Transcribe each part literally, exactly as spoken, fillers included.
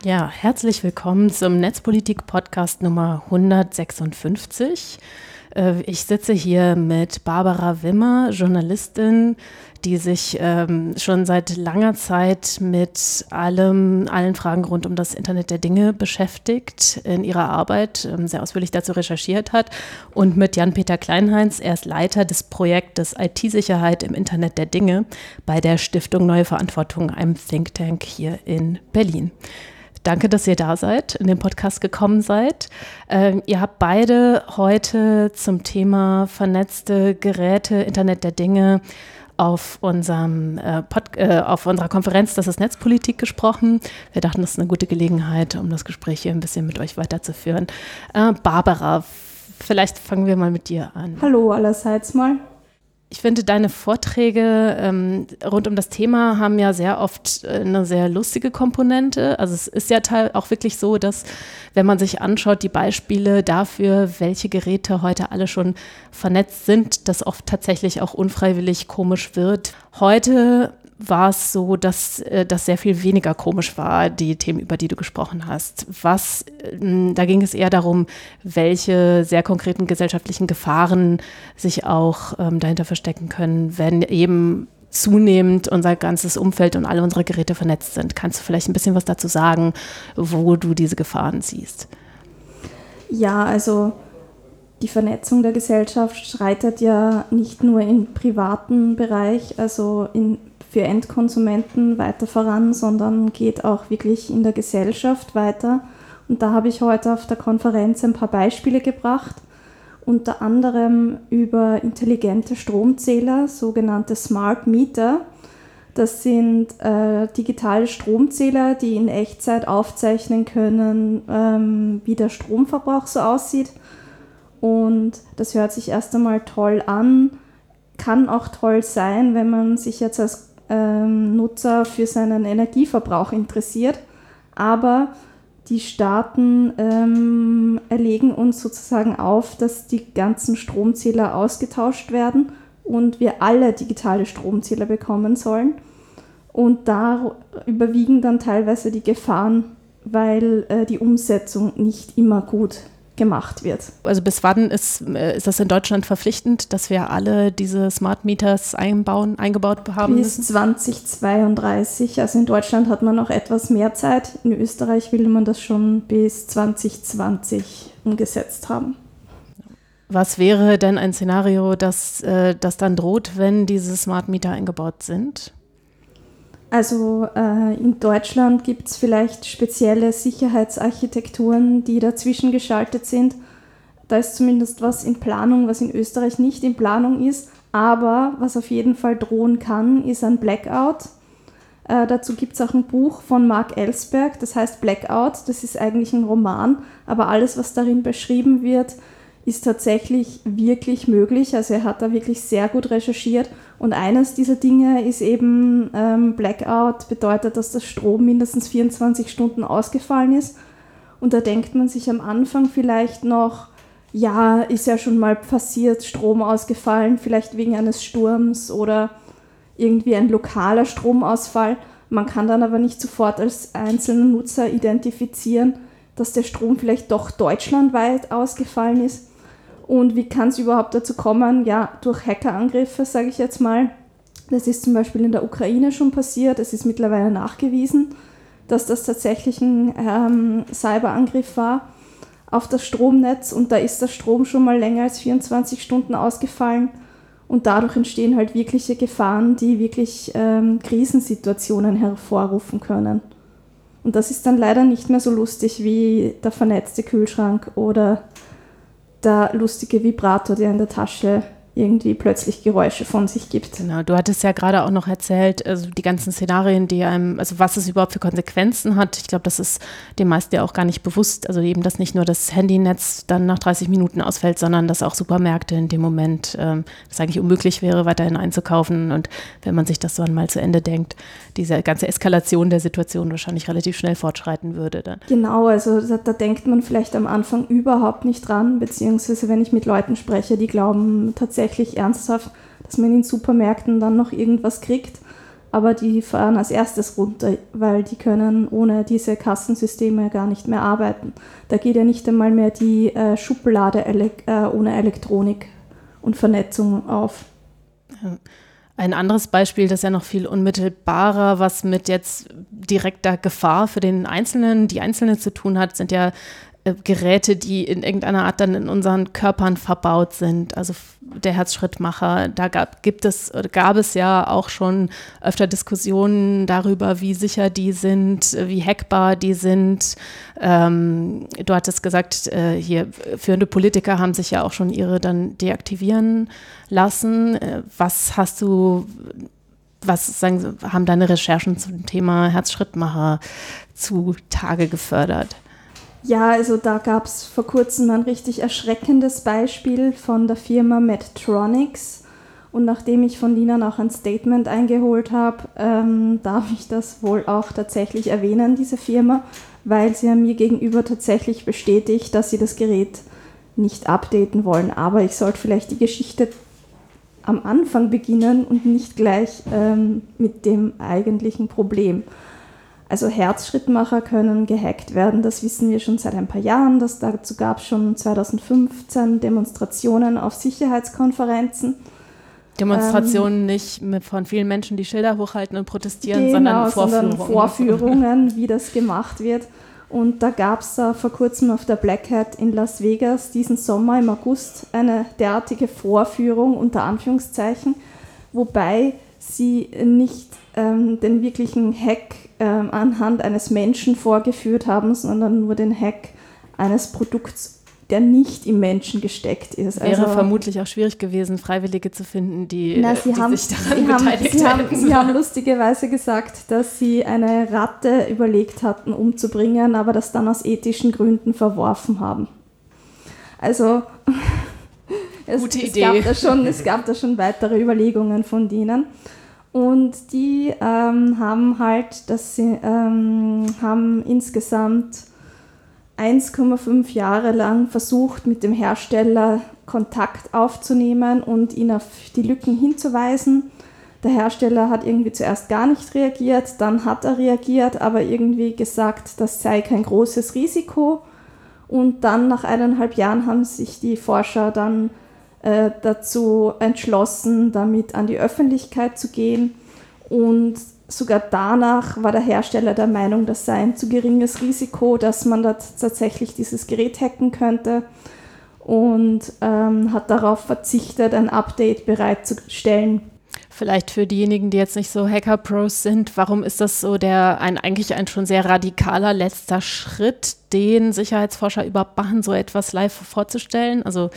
Ja, herzlich willkommen zum Netzpolitik-Podcast Nummer hundertsechsundfünfzig. Ich sitze hier mit Barbara Wimmer, Journalistin, die sich ähm, schon seit langer Zeit mit allem, allen Fragen rund um das Internet der Dinge beschäftigt, in ihrer Arbeit ähm, sehr ausführlich dazu recherchiert hat, und mit Jan-Peter Kleinheinz, er ist Leiter des Projektes I T-Sicherheit im Internet der Dinge bei der Stiftung Neue Verantwortung, einem Think Tank hier in Berlin. Danke, dass ihr da seid, in den Podcast gekommen seid. Ähm, ihr habt beide heute zum Thema vernetzte Geräte, Internet der Dinge auf, unserem, äh, Pod, äh, auf unserer Konferenz Das ist Netzpolitik gesprochen. Wir dachten, das ist eine gute Gelegenheit, um das Gespräch hier ein bisschen mit euch weiterzuführen. Äh, Barbara, vielleicht fangen wir mal mit dir an. Hallo allerseits mal. Ich finde, deine Vorträge ähm, rund um das Thema haben ja sehr oft äh, eine sehr lustige Komponente. Also es ist ja teil- auch wirklich so, dass, wenn man sich anschaut, die Beispiele dafür, welche Geräte heute alle schon vernetzt sind, das oft tatsächlich auch unfreiwillig komisch wird. Heute war es so, dass äh, das sehr viel weniger komisch war, die Themen, über die du gesprochen hast. Was, äh, da ging es eher darum, welche sehr konkreten gesellschaftlichen Gefahren sich auch ähm, dahinter verstecken können, wenn eben zunehmend unser ganzes Umfeld und alle unsere Geräte vernetzt sind. Kannst du vielleicht ein bisschen was dazu sagen, wo du diese Gefahren siehst? Ja, also die Vernetzung der Gesellschaft schreitet ja nicht nur im privaten Bereich, also in für Endkonsumenten weiter voran, sondern geht auch wirklich in der Gesellschaft weiter. Und da habe ich heute auf der Konferenz ein paar Beispiele gebracht, unter anderem über intelligente Stromzähler, sogenannte Smart Meter. Das sind äh, digitale Stromzähler, die in Echtzeit aufzeichnen können, ähm, wie der Stromverbrauch so aussieht. Und das hört sich erst einmal toll an, kann auch toll sein, wenn man sich jetzt als Ähm, Nutzer für seinen Energieverbrauch interessiert, aber die Staaten ähm, erlegen uns sozusagen auf, dass die ganzen Stromzähler ausgetauscht werden und wir alle digitale Stromzähler bekommen sollen, und da überwiegen dann teilweise die Gefahren, weil äh, die Umsetzung nicht immer gut gemacht wird. Also bis wann ist, ist das in Deutschland verpflichtend, dass wir alle diese Smart Meters einbauen, eingebaut haben Bis müssen? zweitausendzweiunddreißig. Also in Deutschland hat man noch etwas mehr Zeit. In Österreich will man das schon bis zwanzig zwanzig umgesetzt haben. Was wäre denn ein Szenario, das, das dann droht, wenn diese Smart Meter eingebaut sind? Also äh, in Deutschland gibt es vielleicht spezielle Sicherheitsarchitekturen, die dazwischen geschaltet sind. Da ist zumindest was in Planung, was in Österreich nicht in Planung ist. Aber was auf jeden Fall drohen kann, ist ein Blackout. Äh, dazu gibt es auch ein Buch von Mark Ellsberg, das heißt Blackout. Das ist eigentlich ein Roman, aber alles, was darin beschrieben wird, ist tatsächlich wirklich möglich. Also er hat da wirklich sehr gut recherchiert. Und eines dieser Dinge ist eben ähm, Blackout, bedeutet, dass der Strom mindestens vierundzwanzig Stunden ausgefallen ist. Und da denkt man sich am Anfang vielleicht noch, ja, ist ja schon mal passiert, Strom ausgefallen, vielleicht wegen eines Sturms oder irgendwie ein lokaler Stromausfall. Man kann dann aber nicht sofort als einzelner Nutzer identifizieren, dass der Strom vielleicht doch deutschlandweit ausgefallen ist. Und wie kann es überhaupt dazu kommen? Ja, durch Hackerangriffe, sage ich jetzt mal. Das ist zum Beispiel in der Ukraine schon passiert. Es ist mittlerweile nachgewiesen, dass das tatsächlich ein ähm, Cyberangriff war auf das Stromnetz. Und da ist der Strom schon mal länger als vierundzwanzig Stunden ausgefallen. Und dadurch entstehen halt wirkliche Gefahren, die wirklich ähm, Krisensituationen hervorrufen können. Und das ist dann leider nicht mehr so lustig wie der vernetzte Kühlschrank oder der lustige Vibrator, der in der Tasche irgendwie plötzlich Geräusche von sich gibt. Genau, du hattest ja gerade auch noch erzählt, also die ganzen Szenarien, die einem, also was es überhaupt für Konsequenzen hat. Ich glaube, das ist den meisten ja auch gar nicht bewusst. Also eben, dass nicht nur das Handynetz dann nach dreißig Minuten ausfällt, sondern dass auch Supermärkte in dem Moment, ähm, das eigentlich unmöglich wäre, weiterhin einzukaufen. Und wenn man sich das dann mal zu Ende denkt, diese ganze Eskalation der Situation wahrscheinlich relativ schnell fortschreiten würde dann. Genau, also da, da denkt man vielleicht am Anfang überhaupt nicht dran, beziehungsweise wenn ich mit Leuten spreche, die glauben tatsächlich ernsthaft, dass man in Supermärkten dann noch irgendwas kriegt. aber die fahren als erstes runter, weil die können ohne diese Kassensysteme gar nicht mehr arbeiten. Da geht ja nicht einmal mehr die äh, Schublade ele- äh, ohne Elektronik und Vernetzung auf. Ein anderes Beispiel, das ist ja noch viel unmittelbarer, was mit jetzt direkter Gefahr für den Einzelnen, die Einzelne zu tun hat, sind ja äh, Geräte, die in irgendeiner Art dann in unseren Körpern verbaut sind. Also der Herzschrittmacher, da gab, gibt es, gab es ja auch schon öfter Diskussionen darüber, wie sicher die sind, wie hackbar die sind. Ähm, du hattest gesagt, äh, hier führende Politiker haben sich ja auch schon ihre dann deaktivieren lassen. Äh, was hast du, was sagen, haben deine Recherchen zum Thema Herzschrittmacher zutage gefördert? Ja, also da gab es vor kurzem ein richtig erschreckendes Beispiel von der Firma Medtronics. Und nachdem ich von Lina noch ein Statement eingeholt habe, ähm, darf ich das wohl auch tatsächlich erwähnen, diese Firma, weil sie ja mir gegenüber tatsächlich bestätigt, dass sie das Gerät nicht updaten wollen. Aber ich sollte vielleicht die Geschichte am Anfang beginnen und nicht gleich ähm, mit dem eigentlichen Problem. Also Herzschrittmacher können gehackt werden, das wissen wir schon seit ein paar Jahren. Das, dazu gab es schon zwanzig fünfzehn Demonstrationen auf Sicherheitskonferenzen. Demonstrationen ähm, nicht mit, von vielen Menschen, die Schilder hochhalten und protestieren, genau, sondern Vorführungen. Sondern Vorführungen, wie das gemacht wird. Und da gab es uh, vor kurzem auf der Black Hat in Las Vegas diesen Sommer im August eine derartige Vorführung unter Anführungszeichen, wobei sie nicht ähm, den wirklichen Hack ähm, anhand eines Menschen vorgeführt haben, sondern nur den Hack eines Produkts, der nicht im Menschen gesteckt ist. Wäre also, vermutlich auch schwierig gewesen, Freiwillige zu finden, die, na, sie die haben, sich daran sie beteiligt haben, sie hätten. haben, sie haben lustigerweise gesagt, dass sie eine Ratte überlegt hatten, umzubringen, aber das dann aus ethischen Gründen verworfen haben. Also es, Gute es, Idee. Gab da schon, es gab da schon weitere Überlegungen von denen. Und die ähm, haben halt, dass sie ähm, haben insgesamt eins Komma fünf Jahre lang versucht, mit dem Hersteller Kontakt aufzunehmen und ihn auf die Lücken hinzuweisen. Der Hersteller hat irgendwie zuerst gar nicht reagiert, dann hat er reagiert, aber irgendwie gesagt, das sei kein großes Risiko. Und dann nach eineinhalb Jahren haben sich die Forscher dann äh, dazu entschlossen, damit an die Öffentlichkeit zu gehen. Und sogar danach war der Hersteller der Meinung, das sei ein zu geringes Risiko, dass man da tatsächlich dieses Gerät hacken könnte und ähm, hat darauf verzichtet, ein Update bereitzustellen. Vielleicht für diejenigen, die jetzt nicht so Hacker-Pros sind, warum ist das so der ein eigentlich ein schon sehr radikaler letzter Schritt, den Sicherheitsforscher überhaupt machen, so etwas live vorzustellen? Also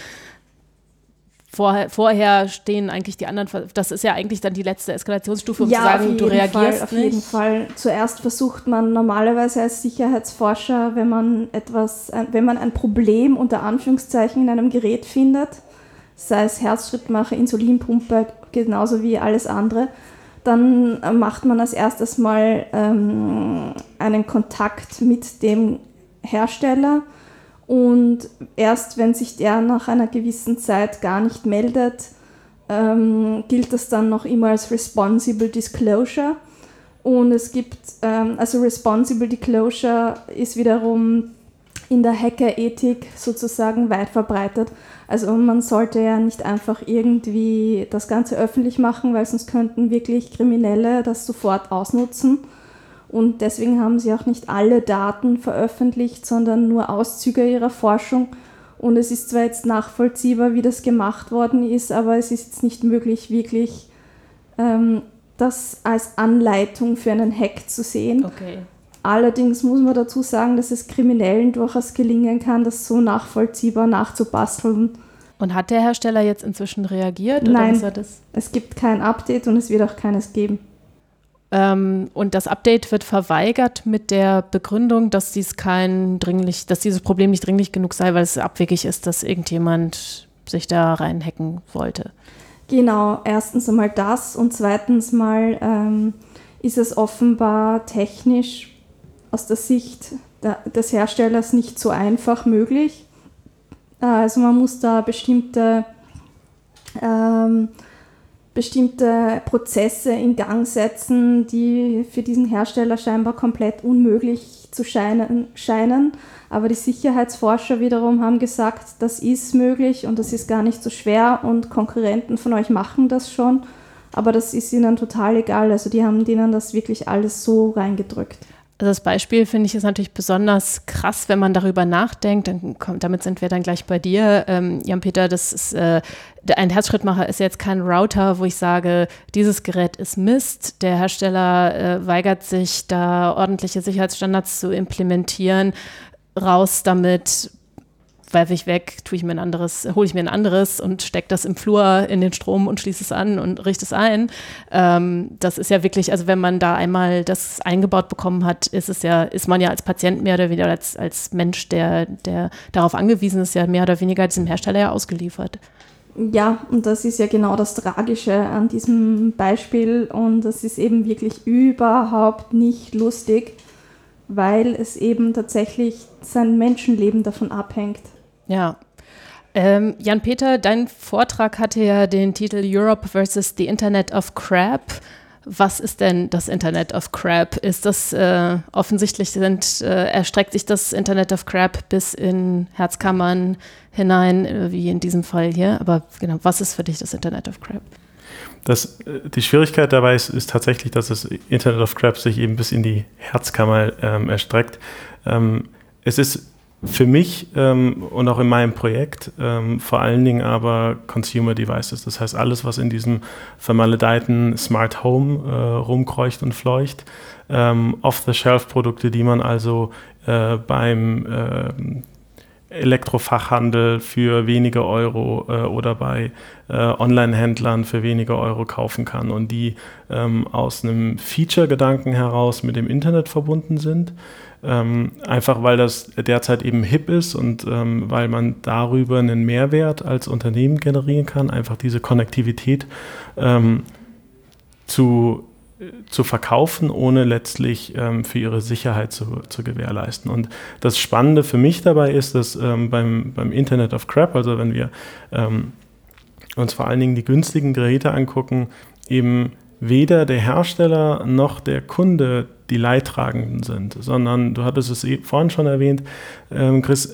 Vorher, vorher stehen eigentlich die anderen, das ist ja eigentlich dann die letzte Eskalationsstufe, um ja, zu sagen, du reagierst Fall, nicht. Auf jeden Fall. Zuerst versucht man normalerweise als Sicherheitsforscher, wenn man etwas, wenn man ein Problem unter Anführungszeichen in einem Gerät findet, sei es Herzschrittmacher, Insulinpumpe, genauso wie alles andere, dann macht man als erstes mal ähm, einen Kontakt mit dem Hersteller. Und erst wenn sich der nach einer gewissen Zeit gar nicht meldet, ähm, gilt das dann noch immer als Responsible Disclosure. Und es gibt, ähm, also Responsible Disclosure ist wiederum in der Hackerethik sozusagen weit verbreitet. Also man sollte ja nicht einfach irgendwie das Ganze öffentlich machen, weil sonst könnten wirklich Kriminelle das sofort ausnutzen. Und deswegen haben sie auch nicht alle Daten veröffentlicht, sondern nur Auszüge ihrer Forschung. Und es ist zwar jetzt nachvollziehbar, wie das gemacht worden ist, aber es ist jetzt nicht möglich, wirklich ähm, das als Anleitung für einen Hack zu sehen. Okay. Allerdings muss man dazu sagen, dass es Kriminellen durchaus gelingen kann, das so nachvollziehbar nachzubasteln. Und hat der Hersteller jetzt inzwischen reagiert? Nein, oder was er das? Es gibt kein Update und es wird auch keines geben. Ähm, und das Update wird verweigert mit der Begründung, dass dies kein dringlich, dass dieses Problem nicht dringlich genug sei, weil es abwegig ist, dass irgendjemand sich da reinhacken wollte. Genau, erstens einmal das und zweitens mal ähm, ist es offenbar technisch aus der Sicht der, des Herstellers nicht so einfach möglich. Also man muss da bestimmte, ähm, bestimmte Prozesse in Gang setzen, die für diesen Hersteller scheinbar komplett unmöglich zu scheinen, scheinen. Aber die Sicherheitsforscher wiederum haben gesagt, das ist möglich und das ist gar nicht so schwer und Konkurrenten von euch machen das schon. Aber das ist ihnen total egal. Also die haben denen das wirklich alles so reingedrückt. Also das Beispiel, finde ich, ist natürlich besonders krass, wenn man darüber nachdenkt. Dann kommt, damit sind wir dann gleich bei dir. Ähm, Jan-Peter, das ist, äh, ein Herzschrittmacher ist jetzt kein Router, wo ich sage, dieses Gerät ist Mist. Der Hersteller äh, weigert sich, da ordentliche Sicherheitsstandards zu implementieren. Raus damit, werfe ich weg, tue ich mir ein anderes, hole ich mir ein anderes und stecke das im Flur in den Strom und schließe es an und richte es ein. Ähm, das ist ja wirklich, also wenn man da einmal das eingebaut bekommen hat, ist es ja, ist man ja als Patient mehr oder weniger, als, als Mensch, der, der darauf angewiesen ist, ja mehr oder weniger diesem Hersteller ja ausgeliefert. Ja, und das ist ja genau das Tragische an diesem Beispiel und das ist eben wirklich überhaupt nicht lustig, weil es eben tatsächlich sein Menschenleben davon abhängt. Ja. Ähm, Jan-Peter, dein Vortrag hatte ja den Titel Europe versus the Internet of Crap. Was ist denn das Internet of Crap? Ist das äh, offensichtlich, sind, äh, erstreckt sich das Internet of Crap bis in Herzkammern hinein, äh, wie in diesem Fall hier. Aber genau, was ist für dich das Internet of Crap? Das, die Schwierigkeit dabei ist, ist tatsächlich, dass das Internet of Crap sich eben bis in die Herzkammer ähm, erstreckt. Ähm, es ist für mich ähm, und auch in meinem Projekt ähm, vor allen Dingen aber Consumer Devices. Das heißt, alles, was in diesem vermaledeiten Smart Home äh, rumkreucht und fleucht. Ähm, Off-the-Shelf-Produkte, die man also äh, beim äh, Elektrofachhandel für wenige Euro äh, oder bei äh, Online-Händlern für wenige Euro kaufen kann und die ähm, aus einem Feature-Gedanken heraus mit dem Internet verbunden sind. Ähm, einfach weil das derzeit eben hip ist und ähm, weil man darüber einen Mehrwert als Unternehmen generieren kann, einfach diese Konnektivität ähm, zu, zu verkaufen, ohne letztlich ähm, für ihre Sicherheit zu, zu gewährleisten. Und das Spannende für mich dabei ist, dass ähm, beim, beim Internet of Crap, also wenn wir ähm, uns vor allen Dingen die günstigen Geräte angucken, eben weder der Hersteller noch der Kunde die Leidtragenden sind, sondern, du hattest es vorhin schon erwähnt, ähm, Chris,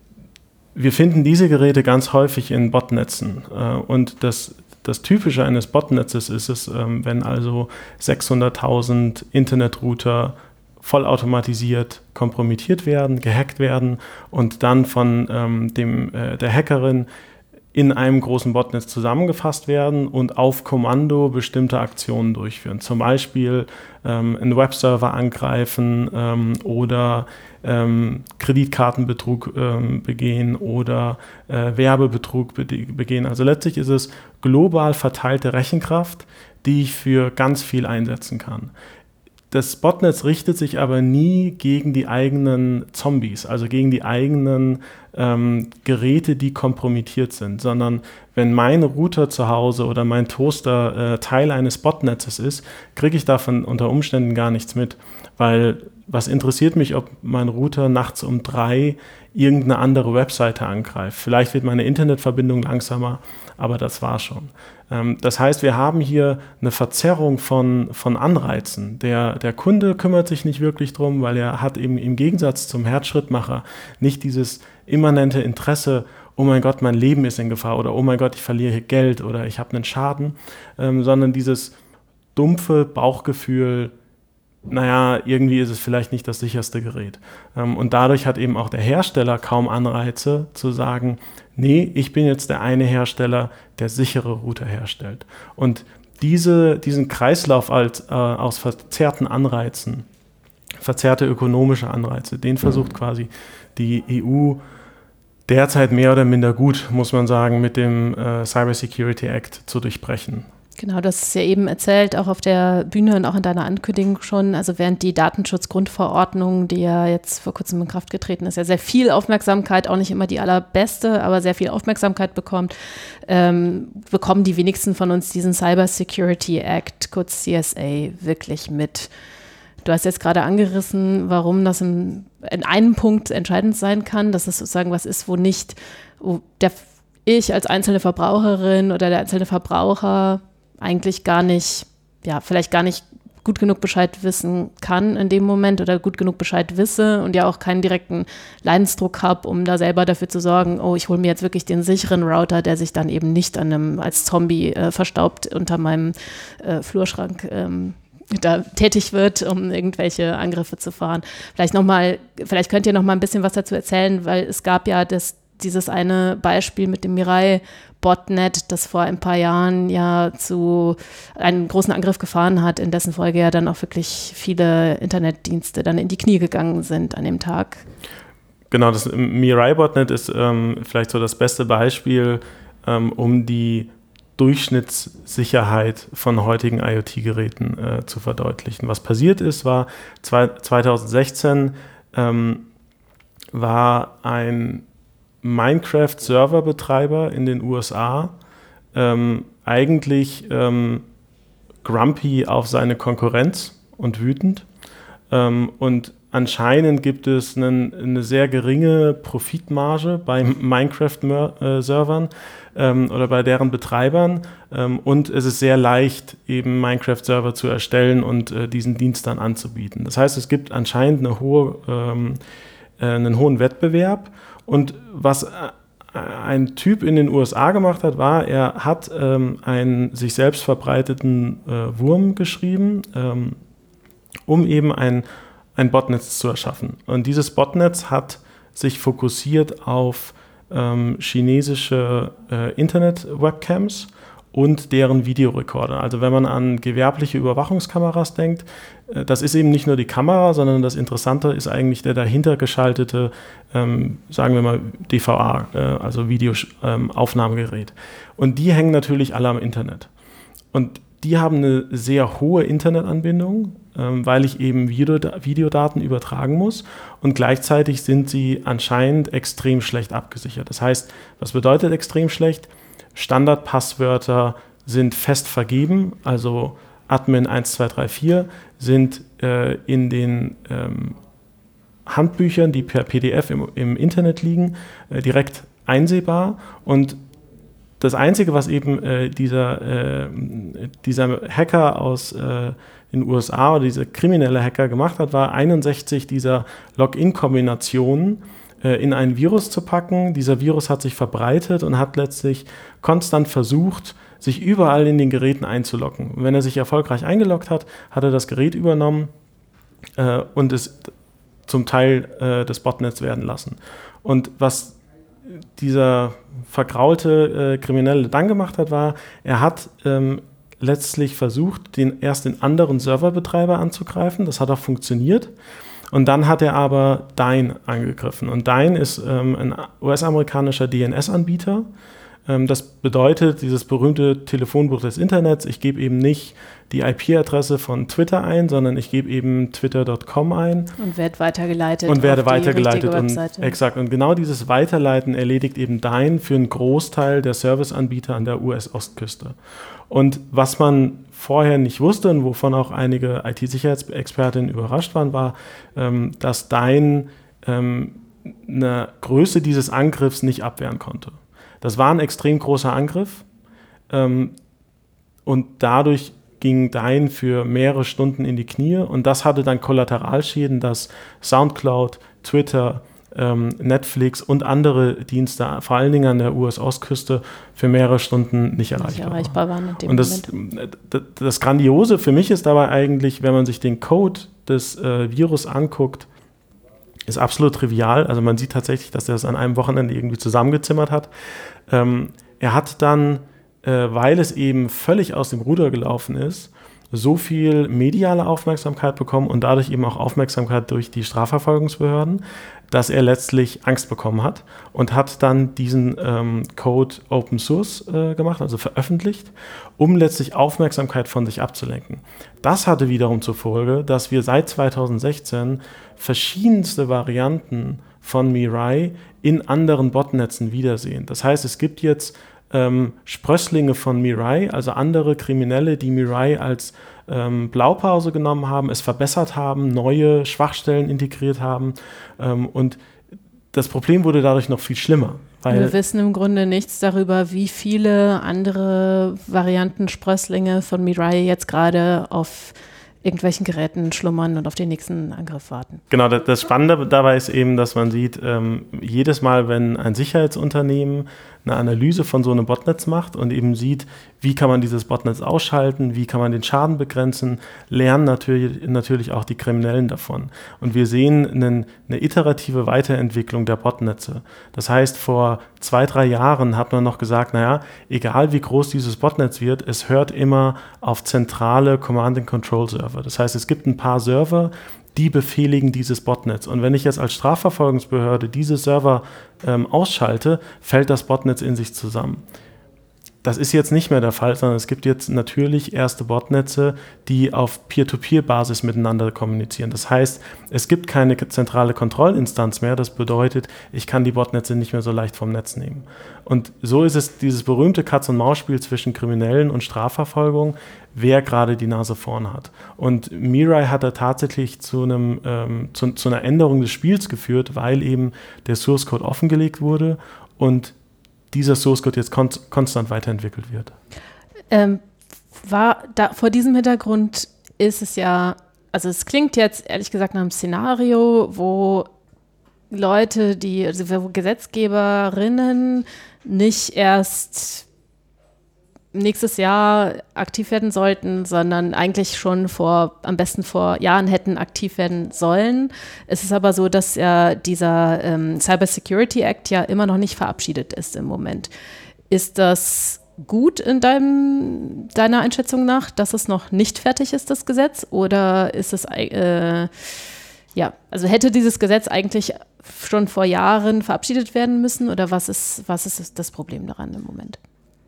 wir finden diese Geräte ganz häufig in Botnetzen. Äh, und das, das Typische eines Botnetzes ist es, ähm, wenn also sechshunderttausend Internetrouter vollautomatisiert kompromittiert werden, gehackt werden und dann von ähm, dem, äh, der Hackerin in einem großen Botnetz zusammengefasst werden und auf Kommando bestimmte Aktionen durchführen. Zum Beispiel ähm, einen Webserver angreifen ähm, oder ähm, Kreditkartenbetrug ähm, begehen oder äh, Werbebetrug be- begehen. Also letztlich ist es global verteilte Rechenkraft, die ich für ganz viel einsetzen kann. Das Botnetz richtet sich aber nie gegen die eigenen Zombies, also gegen die eigenen ähm, Geräte, die kompromittiert sind, sondern wenn mein Router zu Hause oder mein Toaster äh, Teil eines Botnetzes ist, kriege ich davon unter Umständen gar nichts mit, weil was interessiert mich, ob mein Router nachts um drei irgendeine andere Webseite angreift. Vielleicht wird meine Internetverbindung langsamer, aber das war schon. Ähm, das heißt, wir haben hier eine Verzerrung von, von Anreizen. Der, der Kunde kümmert sich nicht wirklich drum, weil er hat eben im Gegensatz zum Herzschrittmacher nicht dieses immanente Interesse, oh mein Gott, mein Leben ist in Gefahr oder oh mein Gott, ich verliere hier Geld oder ich habe einen Schaden, ähm, sondern dieses dumpfe Bauchgefühl, naja, irgendwie ist es vielleicht nicht das sicherste Gerät. Ähm, und dadurch hat eben auch der Hersteller kaum Anreize zu sagen, nee, ich bin jetzt der eine Hersteller, der sichere Router herstellt. Und diese, diesen Kreislauf als, äh, aus verzerrten Anreizen, verzerrte ökonomische Anreize, den versucht quasi die E U derzeit mehr oder minder gut, muss man sagen, mit dem äh, Cyber Security Act zu durchbrechen. Genau, das ist ja eben erzählt, auch auf der Bühne und auch in deiner Ankündigung schon. Also während die Datenschutzgrundverordnung, die ja jetzt vor kurzem in Kraft getreten ist, ja sehr viel Aufmerksamkeit, auch nicht immer die allerbeste, aber sehr viel Aufmerksamkeit bekommt, ähm, bekommen die wenigsten von uns diesen Cyber Security Act, kurz C S A, wirklich mit. Du hast jetzt gerade angerissen, warum das in, in einem Punkt entscheidend sein kann, dass es sozusagen was ist, wo nicht wo der ich als einzelne Verbraucherin oder der einzelne Verbraucher eigentlich gar nicht, ja, vielleicht gar nicht gut genug Bescheid wissen kann in dem Moment oder gut genug Bescheid wisse und ja auch keinen direkten Leidensdruck habe, um da selber dafür zu sorgen, oh, ich hole mir jetzt wirklich den sicheren Router, der sich dann eben nicht an einem, als Zombie äh, verstaubt unter meinem äh, Flurschrank ähm, da tätig wird, um irgendwelche Angriffe zu fahren. Vielleicht noch mal, vielleicht könnt ihr noch mal ein bisschen was dazu erzählen, weil es gab ja das, dieses eine Beispiel mit dem Mirai Botnet, das vor ein paar Jahren ja zu einem großen Angriff gefahren hat, in dessen Folge ja dann auch wirklich viele Internetdienste dann in die Knie gegangen sind an dem Tag. Genau, das Mirai Botnet ist ähm, vielleicht so das beste Beispiel, ähm, um die Durchschnittssicherheit von heutigen IoT-Geräten äh, zu verdeutlichen. Was passiert ist, war zwanzig sechzehn ähm, war ein Minecraft-Serverbetreiber in den U S A ähm, eigentlich ähm, grumpy auf seine Konkurrenz und wütend. Ähm, und anscheinend gibt es einen, eine sehr geringe Profitmarge bei Minecraft-Servern ähm, oder bei deren Betreibern. Ähm, und es ist sehr leicht, eben Minecraft-Server zu erstellen und äh, diesen Dienst dann anzubieten. Das heißt, es gibt anscheinend eine hohe, ähm, äh, einen hohen Wettbewerb. Und was ein Typ in den U S A gemacht hat, war, er hat ähm, einen sich selbst verbreiteten äh, Wurm geschrieben, ähm, um eben ein, ein Botnetz zu erschaffen. Und dieses Botnetz hat sich fokussiert auf ähm, chinesische äh, Internet-Webcams und deren Videorekorder. Also wenn man an gewerbliche Überwachungskameras denkt, äh, das ist eben nicht nur die Kamera, sondern das Interessante ist eigentlich der dahinter geschaltete, ähm, sagen wir mal D V A, äh, also Videoaufnahmegerät. Ähm, und die hängen natürlich alle am Internet. Und die haben eine sehr hohe Internetanbindung, ähm, weil ich eben Video, Videodaten übertragen muss. Und gleichzeitig sind sie anscheinend extrem schlecht abgesichert. Das heißt, was bedeutet extrem schlecht? Standardpasswörter sind fest vergeben, also Admin eins zwei drei vier sind äh, in den ähm, Handbüchern, die per P D F im, im Internet liegen, äh, direkt einsehbar. Und das Einzige, was eben äh, dieser, äh, dieser Hacker aus äh, den U S A oder dieser kriminelle Hacker gemacht hat, war einundsechzig dieser Login-Kombinationen in ein Virus zu packen. Dieser Virus hat sich verbreitet und hat letztlich konstant versucht, sich überall in den Geräten einzuloggen. Und wenn er sich erfolgreich eingeloggt hat, hat er das Gerät übernommen äh, und es zum Teil äh, des Botnets werden lassen. Und was dieser vergraulte äh, Kriminelle dann gemacht hat, war, er hat ähm, letztlich versucht, den, erst den anderen Serverbetreiber anzugreifen. Das hat auch funktioniert. Und dann hat er aber Dyn angegriffen. Und Dyn ist ähm, ein U S-amerikanischer D N S-Anbieter. Ähm, das bedeutet, dieses berühmte Telefonbuch des Internets, ich gebe eben nicht die I P-Adresse von Twitter ein, sondern ich gebe eben twitter Punkt com ein. Und werde weitergeleitet. Und werde auf die weitergeleitet. Und, Webseite. Exakt. Und genau dieses Weiterleiten erledigt eben Dyn für einen Großteil der Serviceanbieter an der U S-Ostküste. Und was man vorher nicht wusste und wovon auch einige I T-Sicherheitsexpertinnen überrascht waren, war, ähm, dass Dyn ähm, eine Größe dieses Angriffs nicht abwehren konnte. Das war ein extrem großer Angriff ähm, und dadurch ging Dyn für mehrere Stunden in die Knie und das hatte dann Kollateralschäden, dass SoundCloud, Twitter, ähm, Netflix und andere Dienste, vor allen Dingen an der U S-Ostküste, für mehrere Stunden nicht erreichbar, nicht erreichbar waren. In dem und das, das, das Grandiose für mich ist dabei eigentlich, wenn man sich den Code des äh, Virus anguckt, ist absolut trivial. Also man sieht tatsächlich, dass er es an einem Wochenende irgendwie zusammengezimmert hat. Ähm, er hat dann, äh, weil es eben völlig aus dem Ruder gelaufen ist, so viel mediale Aufmerksamkeit bekommen und dadurch eben auch Aufmerksamkeit durch die Strafverfolgungsbehörden, dass er letztlich Angst bekommen hat und hat dann diesen ähm, Code Open Source äh, gemacht, also veröffentlicht, um letztlich Aufmerksamkeit von sich abzulenken. Das hatte wiederum zur Folge, dass wir seit zwanzig sechzehn verschiedenste Varianten von Mirai in anderen Botnetzen wiedersehen. Das heißt, es gibt jetzt ähm, Sprösslinge von Mirai, also andere Kriminelle, die Mirai als ähm, Blaupause genommen haben, es verbessert haben, neue Schwachstellen integriert haben. Ähm, und das Problem wurde dadurch noch viel schlimmer, Weil wir wissen im Grunde nichts darüber, wie viele andere Varianten Sprösslinge von Mirai jetzt gerade auf irgendwelchen Geräten schlummern und auf den nächsten Angriff warten. Genau, das Spannende dabei ist eben, dass man sieht, ähm, jedes Mal, wenn ein Sicherheitsunternehmen eine Analyse von so einem Botnetz macht und eben sieht, wie kann man dieses Botnetz ausschalten, wie kann man den Schaden begrenzen, lernen natürlich, natürlich auch die Kriminellen davon. Und wir sehen einen, eine iterative Weiterentwicklung der Botnetze. Das heißt, vor zwei, drei Jahren hat man noch gesagt, naja, egal wie groß dieses Botnetz wird, es hört immer auf zentrale Command-and-Control-Server. Das heißt, es gibt ein paar Server, die befehligen dieses Botnetz. Und wenn ich jetzt als Strafverfolgungsbehörde diese Server ähm, ausschalte, fällt das Botnetz in sich zusammen. Das ist jetzt nicht mehr der Fall, sondern es gibt jetzt natürlich erste Botnetze, die auf Peer-to-Peer-Basis miteinander kommunizieren. Das heißt, es gibt keine zentrale Kontrollinstanz mehr. Das bedeutet, ich kann die Botnetze nicht mehr so leicht vom Netz nehmen. Und so ist es dieses berühmte Katz-und-Maus-Spiel zwischen Kriminellen und Strafverfolgung, wer gerade die Nase vorn hat. Und Mirai hat da tatsächlich zu, einem, ähm, zu, zu einer Änderung des Spiels geführt, weil eben der Source Code offengelegt wurde und dieser Source Code jetzt kon- konstant weiterentwickelt wird. Ähm, war da, vor diesem Hintergrund ist es ja, also es klingt jetzt ehrlich gesagt nach einem Szenario, wo Leute, die, also wo Gesetzgeberinnen nicht erst nächstes Jahr aktiv werden sollten, sondern eigentlich schon vor, am besten vor Jahren hätten aktiv werden sollen. Es ist aber so, dass ja dieser ähm, Cyber Security Act ja immer noch nicht verabschiedet ist im Moment. Ist das gut in deinem, deiner Einschätzung nach, dass es noch nicht fertig ist, das Gesetz? Oder ist es, äh, ja, also hätte dieses Gesetz eigentlich schon vor Jahren verabschiedet werden müssen? Oder was ist, was ist das Problem daran im Moment?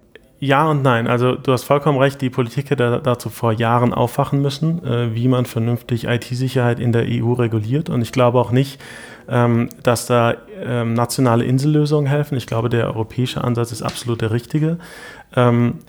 Ja und nein. Also du hast vollkommen recht, die Politik hätte dazu vor Jahren aufwachen müssen, äh, wie man vernünftig I T-Sicherheit in der E U reguliert. Und ich glaube auch nicht, ähm, dass da ähm, nationale Insellösungen helfen. Ich glaube, der europäische Ansatz ist absolut der richtige. Ähm,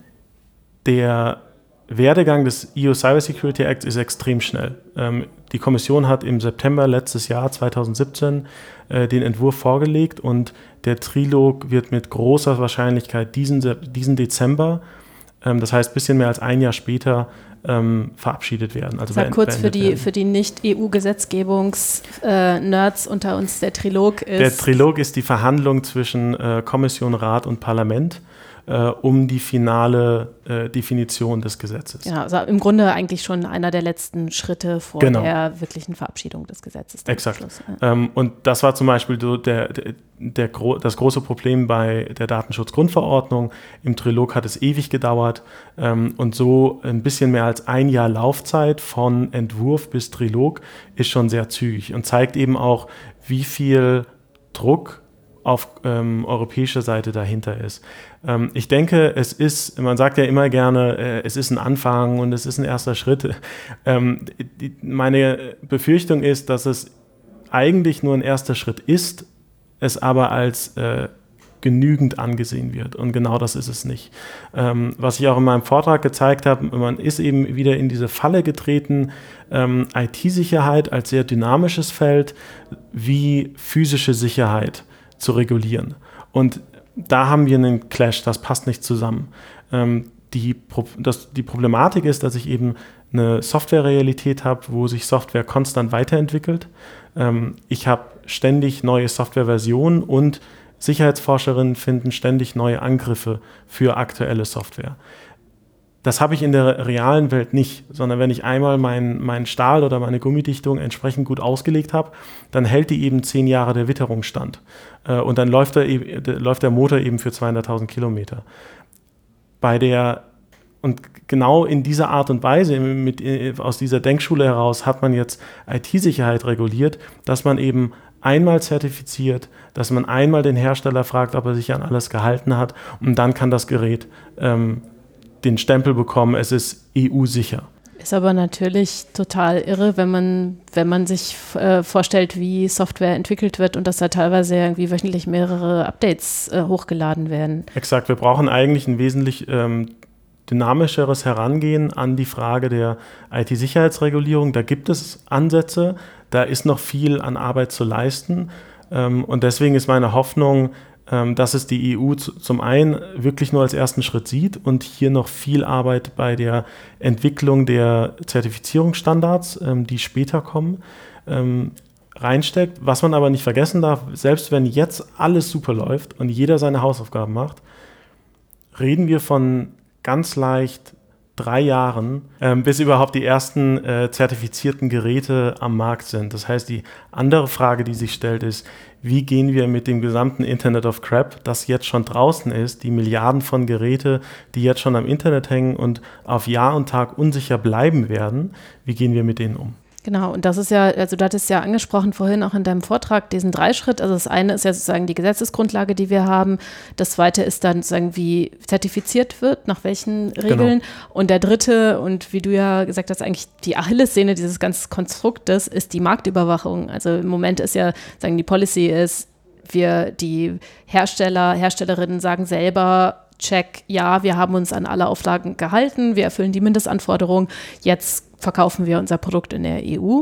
der Werdegang des E U Cyber Security Act ist extrem schnell. Ähm, die Kommission hat im September letztes Jahr, zweitausendsiebzehn, äh, den Entwurf vorgelegt und der Trilog wird mit großer Wahrscheinlichkeit diesen, diesen Dezember, ähm, das heißt ein bisschen mehr als ein Jahr später, ähm, verabschiedet werden. Also Sag kurz für die, für die Nicht-E U-Gesetzgebungs-Nerds äh, unter uns, der Trilog ist... Der Trilog ist die Verhandlung zwischen äh, Kommission, Rat und Parlament um die finale äh, Definition des Gesetzes. Genau, also im Grunde eigentlich schon einer der letzten Schritte vor genau. der wirklichen Verabschiedung des Gesetzes. Exakt. Ja. Ähm, und das war zum Beispiel so der, der, der gro- das große Problem bei der Datenschutzgrundverordnung. Im Trilog hat es ewig gedauert ähm, und so ein bisschen mehr als ein Jahr Laufzeit von Entwurf bis Trilog ist schon sehr zügig und zeigt eben auch, wie viel Druck auf ähm, europäischer Seite dahinter ist. Ähm, ich denke, es ist, man sagt ja immer gerne, äh, es ist ein Anfang und es ist ein erster Schritt. Ähm, die, meine Befürchtung ist, dass es eigentlich nur ein erster Schritt ist, es aber als äh, genügend angesehen wird. Und genau das ist es nicht. Ähm, was ich auch in meinem Vortrag gezeigt habe, man ist eben wieder in diese Falle getreten, ähm, I T-Sicherheit als sehr dynamisches Feld wie physische Sicherheit zu regulieren. Und da haben wir einen Clash, das passt nicht zusammen. Ähm, die, Pro- das, die Problematik ist, dass ich eben eine Softwarerealität habe, wo sich Software konstant weiterentwickelt. Ähm, ich habe ständig neue Softwareversionen und Sicherheitsforscherinnen finden ständig neue Angriffe für aktuelle Software. Das habe ich in der realen Welt nicht, sondern wenn ich einmal meinen mein Stahl oder meine Gummidichtung entsprechend gut ausgelegt habe, dann hält die eben zehn Jahre der Witterung stand. Äh, und dann läuft der, läuft der Motor eben für zweihunderttausend Kilometer. Bei der, und genau in dieser Art und Weise, mit, aus dieser Denkschule heraus, hat man jetzt I T-Sicherheit reguliert, dass man eben einmal zertifiziert, dass man einmal den Hersteller fragt, ob er sich an alles gehalten hat und dann kann das Gerät ähm, den Stempel bekommen, es ist E U-sicher. Ist aber natürlich total irre, wenn man, wenn man sich äh, vorstellt, wie Software entwickelt wird und dass da teilweise irgendwie wöchentlich mehrere Updates äh, hochgeladen werden. Exakt, wir brauchen eigentlich ein wesentlich ähm, dynamischeres Herangehen an die Frage der I T-Sicherheitsregulierung. Da gibt es Ansätze, da ist noch viel an Arbeit zu leisten ähm, und deswegen ist meine Hoffnung, ähm, dass es die E U zu, zum einen wirklich nur als ersten Schritt sieht und hier noch viel Arbeit bei der Entwicklung der Zertifizierungsstandards, ähm, die später kommen, ähm, reinsteckt. Was man aber nicht vergessen darf, selbst wenn jetzt alles super läuft und jeder seine Hausaufgaben macht, reden wir von ganz leicht drei Jahren, ähm, bis überhaupt die ersten äh, zertifizierten Geräte am Markt sind. Das heißt, die andere Frage, die sich stellt, ist, wie gehen wir mit dem gesamten Internet of Crap, das jetzt schon draußen ist, die Milliarden von Geräte, die jetzt schon am Internet hängen und auf Jahr und Tag unsicher bleiben werden, wie gehen wir mit denen um? Genau, und das ist ja, also du hattest ja angesprochen vorhin auch in deinem Vortrag, diesen Dreischritt. Also das eine ist ja sozusagen die Gesetzesgrundlage, die wir haben. Das zweite ist dann sozusagen, wie zertifiziert wird, nach welchen Regeln. Genau. Und der dritte, und wie du ja gesagt hast, eigentlich die Achillessehne dieses ganzen Konstruktes ist die Marktüberwachung. Also im Moment ist ja, sagen die Policy ist, wir, die Hersteller, Herstellerinnen sagen selber, check, ja, wir haben uns an alle Auflagen gehalten, wir erfüllen die Mindestanforderungen, jetzt verkaufen wir unser Produkt in der E U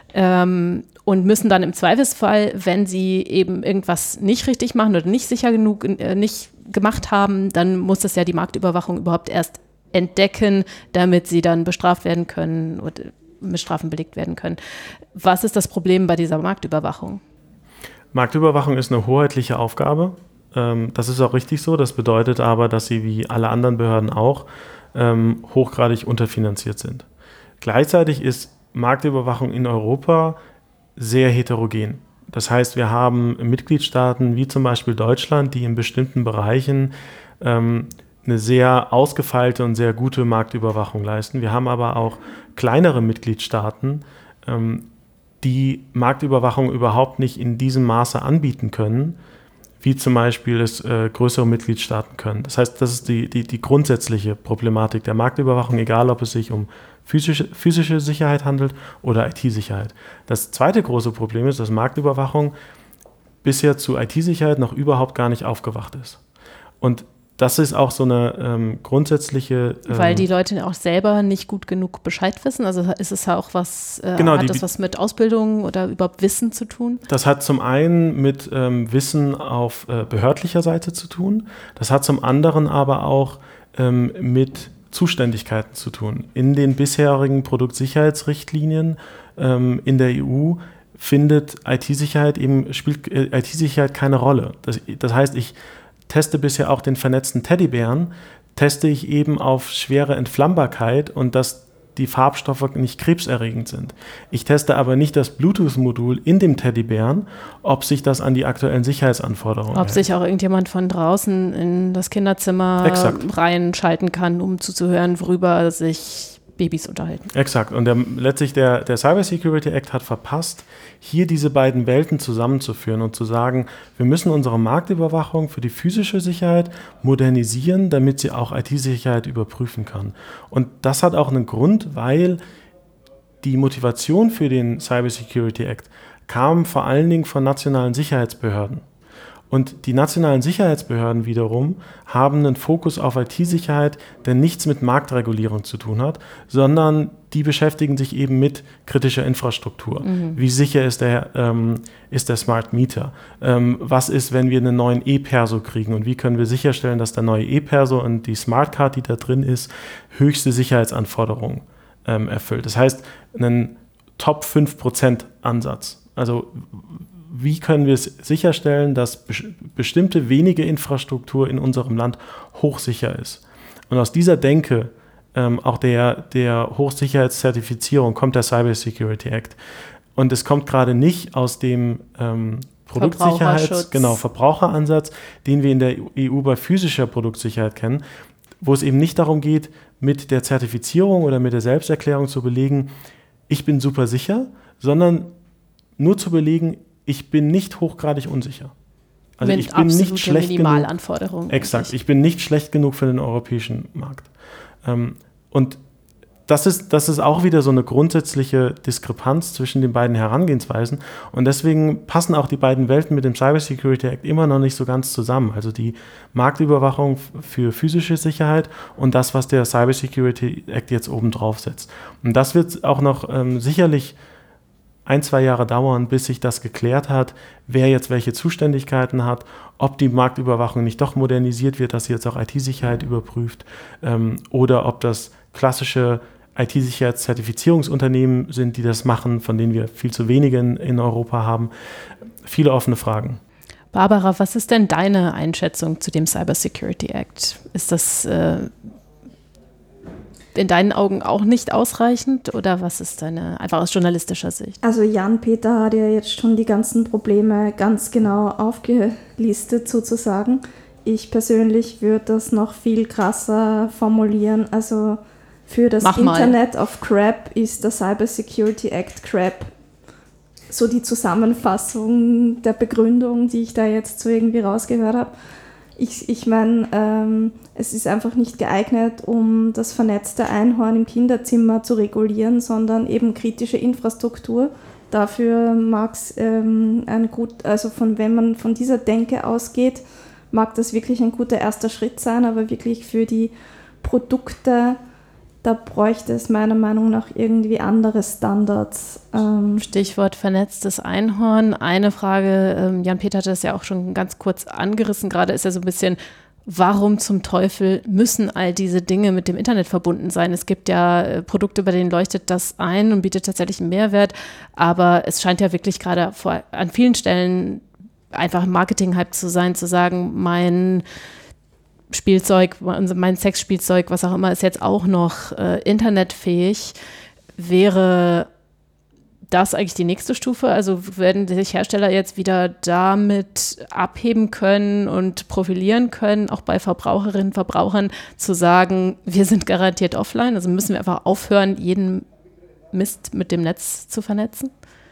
ähm, und müssen dann im Zweifelsfall, wenn sie eben irgendwas nicht richtig machen oder nicht sicher genug äh, nicht gemacht haben, dann muss das ja die Marktüberwachung überhaupt erst entdecken, damit sie dann bestraft werden können oder mit Strafen belegt werden können. Was ist das Problem bei dieser Marktüberwachung? Marktüberwachung ist eine hoheitliche Aufgabe. Das ist auch richtig so. Das bedeutet aber, dass sie wie alle anderen Behörden auch ähm, hochgradig unterfinanziert sind. Gleichzeitig ist Marktüberwachung in Europa sehr heterogen. Das heißt, wir haben Mitgliedstaaten wie zum Beispiel Deutschland, die in bestimmten Bereichen ähm, eine sehr ausgefeilte und sehr gute Marktüberwachung leisten. Wir haben aber auch kleinere Mitgliedstaaten, ähm, die Marktüberwachung überhaupt nicht in diesem Maße anbieten können, wie zum Beispiel es äh, größere Mitgliedstaaten können. Das heißt, das ist die, die, die grundsätzliche Problematik der Marktüberwachung, egal ob es sich um physische, physische Sicherheit handelt oder I T-Sicherheit. Das zweite große Problem ist, dass Marktüberwachung bisher zu I T-Sicherheit noch überhaupt gar nicht aufgewacht ist. Und das ist auch so eine ähm, grundsätzliche... Ähm, Weil die Leute auch selber nicht gut genug Bescheid wissen? Also ist es ja auch was, äh, genau, hat die, das was mit Ausbildung oder überhaupt Wissen zu tun? Das hat zum einen mit ähm, Wissen auf äh, behördlicher Seite zu tun. Das hat zum anderen aber auch ähm, mit Zuständigkeiten zu tun. In den bisherigen Produktsicherheitsrichtlinien ähm, in der E U findet I T-Sicherheit eben, spielt äh, I T-Sicherheit keine Rolle. Das, das heißt, ich teste bisher auch den vernetzten Teddybären, teste ich eben auf schwere Entflammbarkeit und dass die Farbstoffe nicht krebserregend sind. Ich teste aber nicht das Bluetooth-Modul in dem Teddybären, ob sich das an die aktuellen Sicherheitsanforderungen hält. Ob sich auch irgendjemand von draußen in das Kinderzimmer Exakt. reinschalten kann, um zuzuhören, worüber sich Babys unterhalten. Exakt. Und der, letztlich der, der Cyber Security Act hat verpasst, hier diese beiden Welten zusammenzuführen und zu sagen, wir müssen unsere Marktüberwachung für die physische Sicherheit modernisieren, damit sie auch I T-Sicherheit überprüfen kann. Und das hat auch einen Grund, weil die Motivation für den Cyber Security Act kam vor allen Dingen von nationalen Sicherheitsbehörden. Und die nationalen Sicherheitsbehörden wiederum haben einen Fokus auf I T-Sicherheit, der nichts mit Marktregulierung zu tun hat, sondern die beschäftigen sich eben mit kritischer Infrastruktur. Mhm. Wie sicher ist der, ähm, ist der Smart Meter? Ähm, was ist, wenn wir einen neuen E-Perso kriegen? Und wie können wir sicherstellen, dass der neue E-Perso und die Smart Card, die da drin ist, höchste Sicherheitsanforderungen ähm, erfüllt? Das heißt, einen Top fünf Prozent Ansatz. Also wie können wir es sicherstellen, dass be- bestimmte wenige Infrastruktur in unserem Land hochsicher ist? Und aus dieser Denke, ähm, auch der, der Hochsicherheitszertifizierung, kommt der Cyber Security Act. Und es kommt gerade nicht aus dem ähm, Produktsicherheits-, genau, Verbraucheransatz, den wir in der E U bei physischer Produktsicherheit kennen, wo es eben nicht darum geht, mit der Zertifizierung oder mit der Selbsterklärung zu belegen, ich bin super sicher, sondern nur zu belegen, ich bin nicht hochgradig unsicher. Also mit ich bin nicht schlecht Minimalanforderungen. Genug, exakt, ich bin nicht schlecht genug für den europäischen Markt. Ähm, und das ist, das ist auch wieder so eine grundsätzliche Diskrepanz zwischen den beiden Herangehensweisen. Und deswegen passen auch die beiden Welten mit dem Cyber Security Act immer noch nicht so ganz zusammen. Also die Marktüberwachung für physische Sicherheit und das, was der Cyber Security Act jetzt oben drauf setzt. Und das wird auch noch ähm, sicherlich ein, zwei Jahre dauern, bis sich das geklärt hat, wer jetzt welche Zuständigkeiten hat, ob die Marktüberwachung nicht doch modernisiert wird, dass sie jetzt auch I T-Sicherheit überprüft ähm, oder ob das klassische I T-Sicherheitszertifizierungsunternehmen sind, die das machen, von denen wir viel zu wenige in, in Europa haben. Viele offene Fragen. Barbara, was ist denn deine Einschätzung zu dem Cyber Security Act? Ist das äh, in deinen Augen auch nicht ausreichend oder was ist deine, einfach aus journalistischer Sicht? Also Jan-Peter hat ja jetzt schon die ganzen Probleme ganz genau aufgelistet sozusagen. Ich persönlich würde das noch viel krasser formulieren. Also für das Mach Internet mal. of Crap ist der Cyber Security Act Crap. So die Zusammenfassung der Begründung, die ich da jetzt so irgendwie rausgehört habe. Ich, ich meine, ähm, es ist einfach nicht geeignet, um das vernetzte Einhorn im Kinderzimmer zu regulieren, sondern eben kritische Infrastruktur. Dafür mag es ähm, ein gut, also von, wenn man von dieser Denke ausgeht, mag das wirklich ein guter erster Schritt sein, aber wirklich für die Produkte, da bräuchte es meiner Meinung nach irgendwie andere Standards. Ähm Stichwort vernetztes Einhorn. Eine Frage, ähm, Jan-Peter hat das ja auch schon ganz kurz angerissen, gerade ist ja so ein bisschen, warum zum Teufel müssen all diese Dinge mit dem Internet verbunden sein? Es gibt ja äh, Produkte, bei denen leuchtet das ein und bietet tatsächlich einen Mehrwert, aber es scheint ja wirklich gerade vor, an vielen Stellen einfach ein Marketing-Hype zu sein, zu sagen, mein Spielzeug, mein Sexspielzeug, was auch immer, ist jetzt auch noch äh, internetfähig. Wäre das eigentlich die nächste Stufe? Also werden sich Hersteller jetzt wieder damit abheben können und profilieren können, auch bei Verbraucherinnen und Verbrauchern zu sagen, wir sind garantiert offline? Also müssen wir einfach aufhören, jeden Mist mit dem Netz zu vernetzen?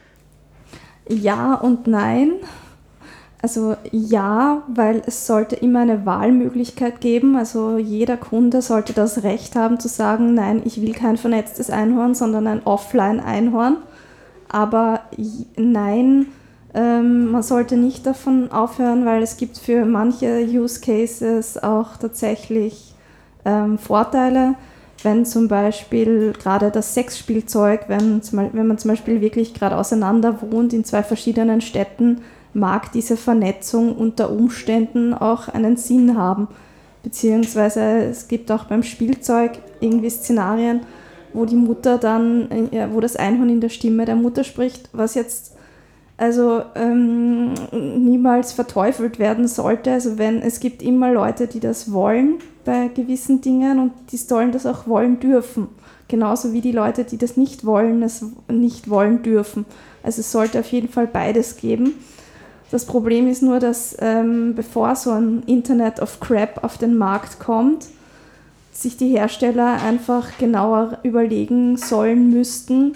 Ja und nein. Also ja, weil es sollte immer eine Wahlmöglichkeit geben. Also jeder Kunde sollte das Recht haben zu sagen, nein, ich will kein vernetztes Einhorn, sondern ein Offline-Einhorn. Aber nein, ähm, man sollte nicht davon aufhören, weil es gibt für manche Use Cases auch tatsächlich ähm, Vorteile. Wenn zum Beispiel gerade das Sexspielzeug, wenn, wenn man zum Beispiel wirklich gerade auseinander wohnt in zwei verschiedenen Städten, mag diese Vernetzung unter Umständen auch einen Sinn haben. Beziehungsweise es gibt auch beim Spielzeug irgendwie Szenarien, wo die Mutter dann, wo das Einhorn in der Stimme der Mutter spricht, was jetzt also ähm, niemals verteufelt werden sollte. Also wenn, es gibt immer Leute, die das wollen bei gewissen Dingen und die sollen das auch wollen dürfen. Genauso wie die Leute, die das nicht wollen, es nicht wollen dürfen. Also es sollte auf jeden Fall beides geben. Das Problem ist nur, dass ähm, bevor so ein Internet of Crap auf den Markt kommt, sich die Hersteller einfach genauer überlegen sollen müssten,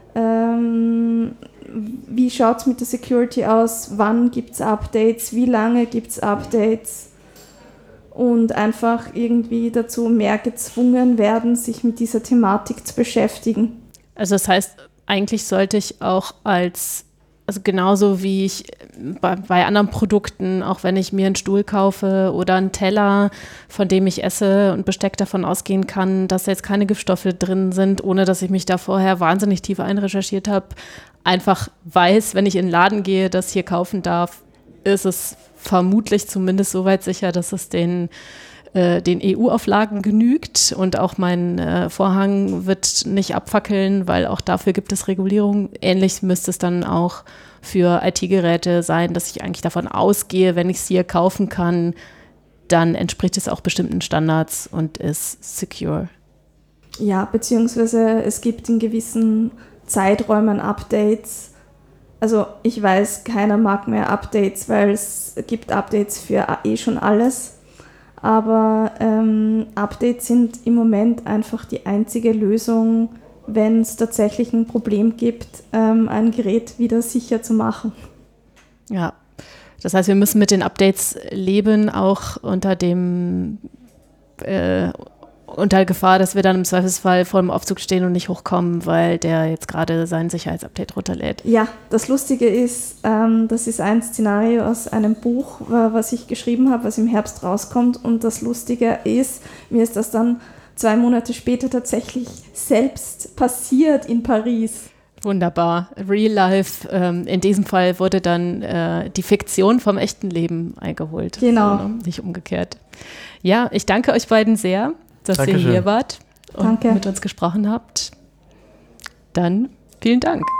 ähm, wie schaut es mit der Security aus, wann gibt es Updates, wie lange gibt es Updates und einfach irgendwie dazu mehr gezwungen werden, sich mit dieser Thematik zu beschäftigen. Also das heißt, eigentlich sollte ich auch als Also genauso wie ich bei, bei anderen Produkten, auch wenn ich mir einen Stuhl kaufe oder einen Teller, von dem ich esse und Besteck, davon ausgehen kann, dass da jetzt keine Giftstoffe drin sind, ohne dass ich mich da vorher wahnsinnig tief einrecherchiert habe, einfach weiß, wenn ich in den Laden gehe, das hier kaufen darf, ist es vermutlich zumindest soweit sicher, dass es den den E U-Auflagen genügt und auch mein äh, Vorhang wird nicht abfackeln, weil auch dafür gibt es Regulierung. Ähnlich müsste es dann auch für I T-Geräte sein, dass ich eigentlich davon ausgehe, wenn ich es hier kaufen kann, dann entspricht es auch bestimmten Standards und ist secure. Ja, beziehungsweise es gibt in gewissen Zeiträumen Updates. Also ich weiß, keiner mag mehr Updates, weil es gibt Updates für eh schon alles. Aber ähm, Updates sind im Moment einfach die einzige Lösung, wenn es tatsächlich ein Problem gibt, ähm, ein Gerät wieder sicher zu machen. Ja, das heißt, wir müssen mit den Updates leben, auch unter dem äh, unter Gefahr, dass wir dann im Zweifelsfall vor dem Aufzug stehen und nicht hochkommen, weil der jetzt gerade sein Sicherheitsupdate runterlädt. Ja, das Lustige ist, ähm, das ist ein Szenario aus einem Buch, was ich geschrieben habe, was im Herbst rauskommt. Und das Lustige ist, mir ist das dann zwei Monate später tatsächlich selbst passiert in Paris. Wunderbar. Real Life. Ähm, in diesem Fall wurde dann äh, die Fiktion vom echten Leben eingeholt. Genau. So, ne? Nicht umgekehrt. Ja, ich danke euch beiden sehr, dass Dankeschön. ihr hier wart und Danke. mit uns gesprochen habt. Dann vielen Dank.